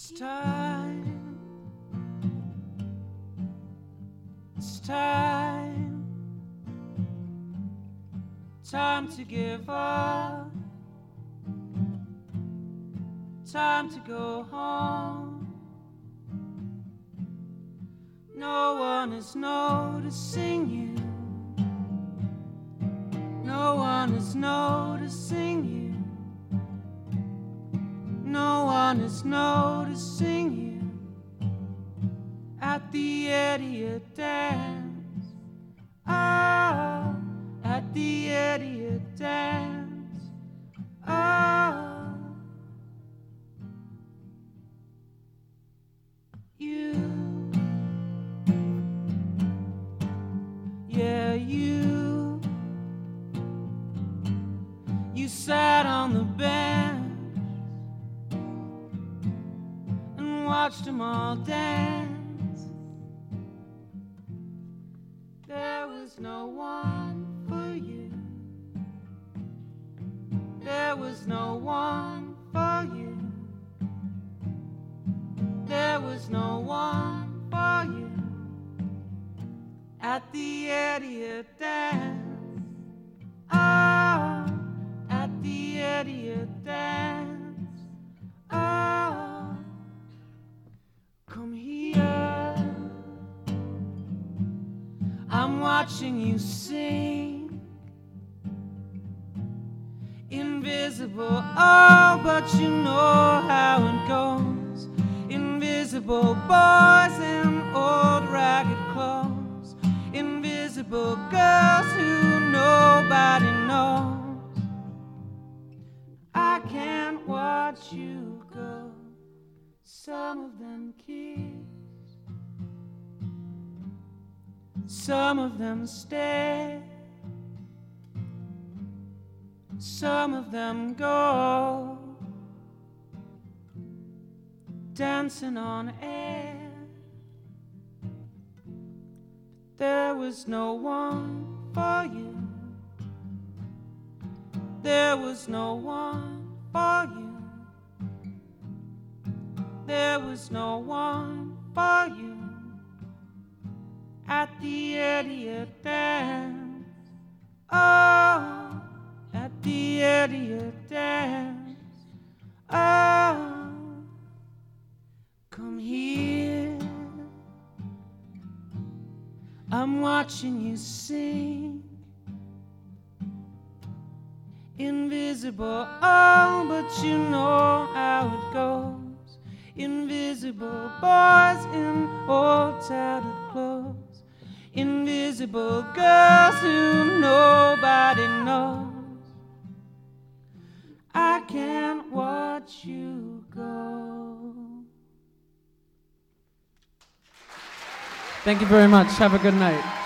It's time. It's time. Time to give up. Time to go home. No one is noticing you. No one is noticing you. No one is noticing you at the idiot dance. Oh, at the idiot dance. Oh, you. Yeah, you. You sat on the bench and watched them all dance. There was no one for you. There was no one for you. There was no one for you at the idiot dance. Oh, at the idiot dance. Oh, come here. I'm watching you sing. Invisible, oh, but you know how it goes. Invisible boys in old ragged clothes. Invisible girls who nobody knows. I can't watch you go. Some of them kiss, some of them stare, some of them go dancing on air. There was no one for you. There was no one for you. There was no one for you at the idiot dance. Oh, at the idiot dance. Oh, come here. I'm watching you sing. Invisible, oh, but you know how it goes. Invisible boys in old tattered clothes. Invisible girls who nobody knows. I can't watch you go. Thank you very much. Have a good night.